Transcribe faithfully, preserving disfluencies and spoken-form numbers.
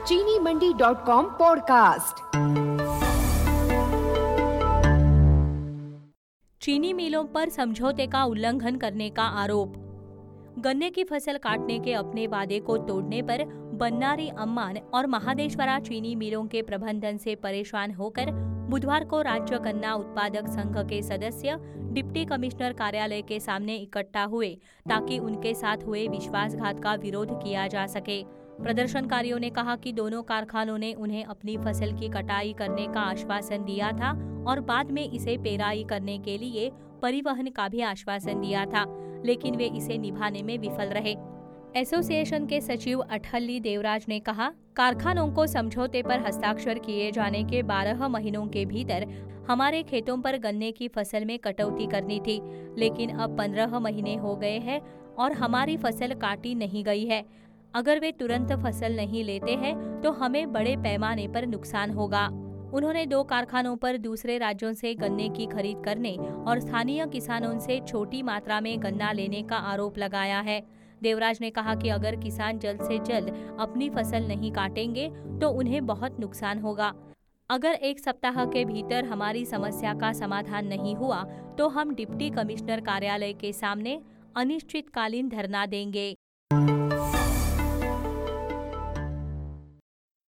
चीनी मंडी dot com podcast. चीनी मिलों पर समझौते का उल्लंघन करने का आरोप। गन्ने की फसल काटने के अपने वादे को तोड़ने पर बन्नारी अम्मान और महादेश्वरा चीनी मिलों के प्रबंधन से परेशान होकर बुधवार को राज्य गन्ना उत्पादक संघ के सदस्य डिप्टी कमिश्नर कार्यालय के सामने इकट्ठा हुए ताकि उनके साथ हुए विश्वासघात का विरोध किया जा सके। प्रदर्शनकारियों ने कहा कि दोनों कारखानों ने उन्हें अपनी फसल की कटाई करने का आश्वासन दिया था और बाद में इसे पेराई करने के लिए परिवहन का भी आश्वासन दिया था, लेकिन वे इसे निभाने में विफल रहे। एसोसिएशन के सचिव अठल्ली देवराज ने कहा, कारखानों को समझौते पर हस्ताक्षर किए जाने के बारह महीनों के भीतर हमारे खेतों पर गन्ने की फसल में कटौती करनी थी, लेकिन अब पंद्रह महीने हो गए हैं और हमारी फसल काटी नहीं गई है। अगर वे तुरंत फसल नहीं लेते हैं तो हमें बड़े पैमाने पर नुकसान होगा। उन्होंने दो कारखानों पर दूसरे राज्यों से गन्ने की खरीद करने और स्थानीय किसानों से छोटी मात्रा में गन्ना लेने का आरोप लगाया है। देवराज ने कहा कि अगर किसान जल्द से जल्द अपनी फसल नहीं काटेंगे तो उन्हें बहुत नुकसान होगा। अगर एक सप्ताह के भीतर हमारी समस्या का समाधान नहीं हुआ तो हम डिप्टी कमिश्नर कार्यालय के सामने अनिश्चितकालीन धरना देंगे।